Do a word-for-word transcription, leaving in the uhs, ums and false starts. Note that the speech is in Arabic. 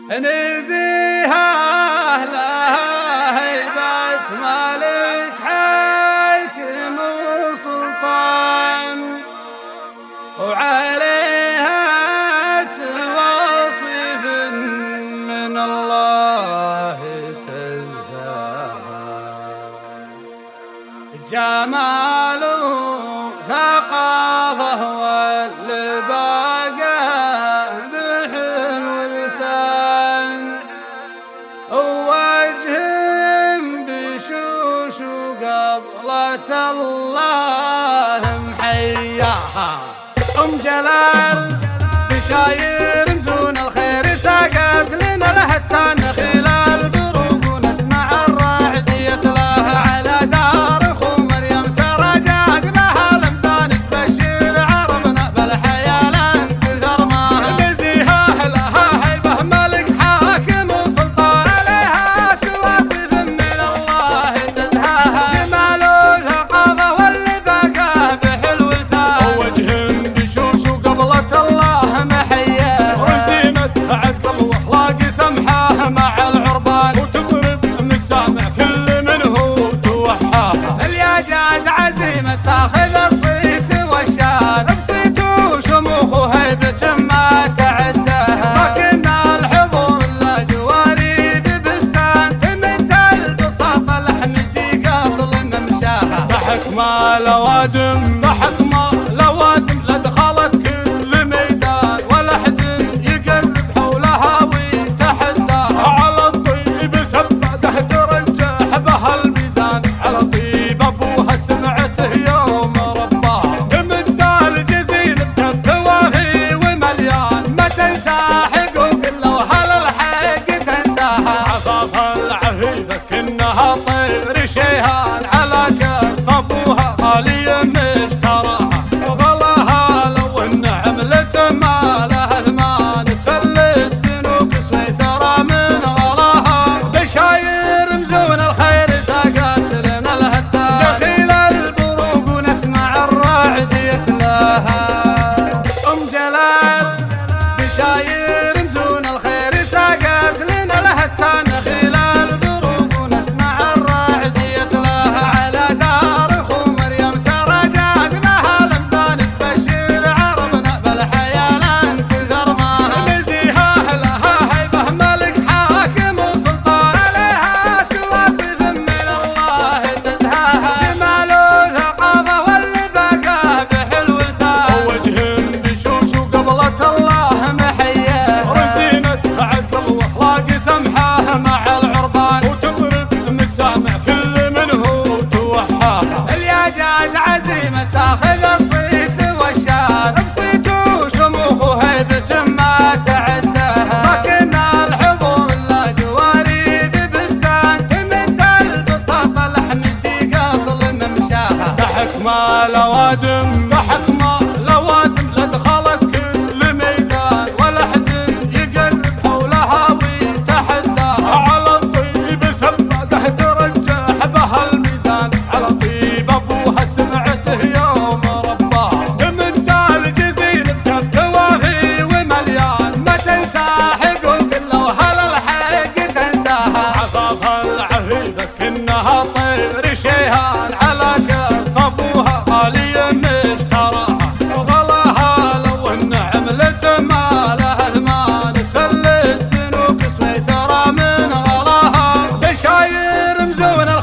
نزيهة لها هيبة ملك حاكم وسلطان، وعليها توصف من الله تزهى. جمال ثقافة والباقى بحلو لسان، ووجه بشوش قبلة الله محياها. أم جلال بشاير مزون الخير ساقت لنا لهتان خلال بروق ونسمع الراعد يتلاها على دار اخو مريم ترى جاق بها لمسان تبشر عربنا بالحياة لن تذر ماها. نزيهة لها هيبة ملك حاكم وسلطان، عليها توصف من الله تزهاها. جمال وثقافة واللي باقاه بحلو لسان، ووجه بشوش وقبلة الله محياه. وزينة عقل واخلاق سمحاه مع العربان، وتطرب من السامع كل منه توحاها. الياجات عزيمة تاخذ الصيت والشان، بصيت وشموخ وهيبة ما تعداها. لكن الحضور لا جواري ببستان، تمد البساط الحمدي قبل ممشاها. ضحك ما لوادم ضحك ما لوادم لدخلت كل ميدان، ولا حد يقرب حولها ويتحداها. على الطيب سبته ترجح بها الميزان، على طيب ابوها سمعته يوم رباها. تمد الجزيل بتوافي ومليان، ما تنسى حقوق لو هل الحق تنساها. عفاف العفيفة كأنها طير شيهان، على كف ابوها غالي مشتراها. وغلاها لو ان عملت ما لها ثمان، تفلس بنوك سويسرا من غلاها. بشاير مزون الخير ساقت لنا الهتان، دخيل البروق ونسمع الراعد يتلاها. ام جلال بشاير مزون الخير ساقت لنا الهتان، دخيل البروق ونسمع الراعد يتلاها. على دار اخو مريم ترى جاق بها لمسان تبشر عربنا بالحياة لن تذر ماها. نزيهة لها هيبة ملك حاكم وسلطان، عليها توصف من الله تزهاها. جمال وثقافة واللي باقاه بحلو لسان، ووجه بشوش وقبلة الله محياه. وزينة عقل واخلاق سمحاه مع العربان، وتضرب من السامع كل منه توحاها. الياجات عزيمة تاخذ الصيت والشان، بصيت وشموخ وهيبة ما تعداها. لكن الحضور لا جواري ببستان، تمد البساط الحمدي قبل ممشاها. ضحك ما لوادم ضحك ما لوادم لدخلت كل ميدان، ولا حد يقرب حولها ويتحداها. على الطيب سبته ترجح بها الميزان، على طيب ابوها سمعته يوم رباها. تمد الجزيل بتوافي ومليان، ما تنسى حقوق لو هل الحق تنساها. عفاف العفيفة كأنها طير شيهان، على كف ابوها غالي مشتراها. وغلاها لو ان عملت ما لها ثمان، تفلس بنوك سويسرا من غلاها. بشاير مزون